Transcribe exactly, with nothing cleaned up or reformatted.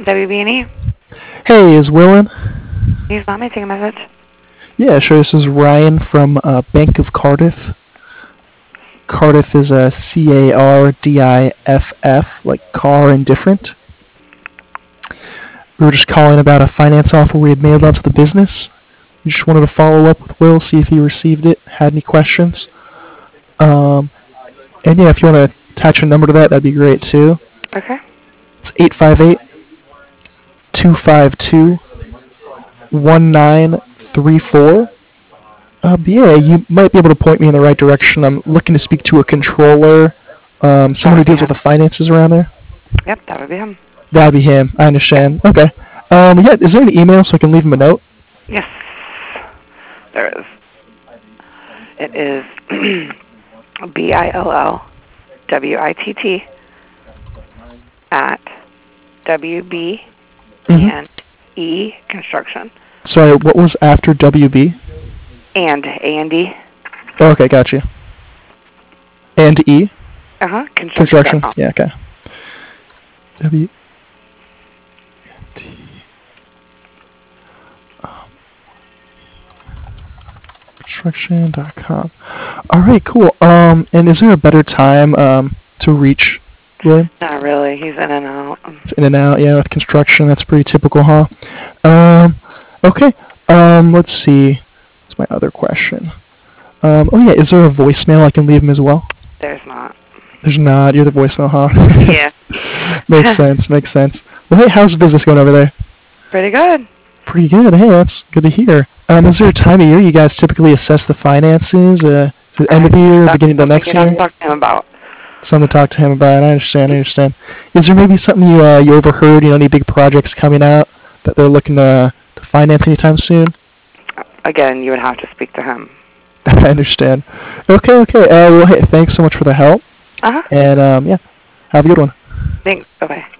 W B and E. Hey, is Will in? He's not. May I take a message? Yeah, sure. This is Ryan from uh, Bank of Cardiff. Cardiff is a C A R D I F F, like car and different. We were just calling about a finance offer we had mailed out to the business. We just wanted to follow up with Will, see if he received it, had any questions. Um, and yeah, if you want to attach a number to that, that'd be great too. Okay. It's eight five eight, two five two, one nine three four. Uh, but yeah, you might be able to point me in the right direction. I'm looking to speak to a controller, um, someone who deals with the finances around there. Yep, that would be him. That'd be him. I understand. Okay. Um, yeah, is there an email so I can leave him a note? Yes, there is. It is B I L L W I T T at W B and E Construction. Sorry, what was after W B? And A and D. Oh, okay, got you. And E? Uh-huh, Construction. construction. Yeah, okay. W. T. Construction dot com. All right, cool. Um, and is there a better time um to reach William? Not really. He's in and out. It's in and out. Yeah, with construction, that's pretty typical, huh? Um, okay. Um, let's see. What's my other question? Um, oh yeah, is there a voicemail I can leave him as well? There's not. There's not. You're the voicemail, huh? Yeah. Makes sense. Makes sense. Well, hey, how's business going over there? Pretty good. Pretty good. Hey, that's good to hear. Um, is there a time of year you guys typically assess the finances? Uh, is it end of the year, That's beginning of the next something year? you'd have to talk to him about. Something to talk to him about. I understand. I understand. Is there maybe something you uh, you overheard? You know, any big projects coming out that they're looking to to finance anytime soon? Again, you would have to speak to him. I understand. Okay. Okay. Uh, well, hey, thanks so much for the help. Uh huh. And um, yeah, have a good one. Thanks. Bye bye.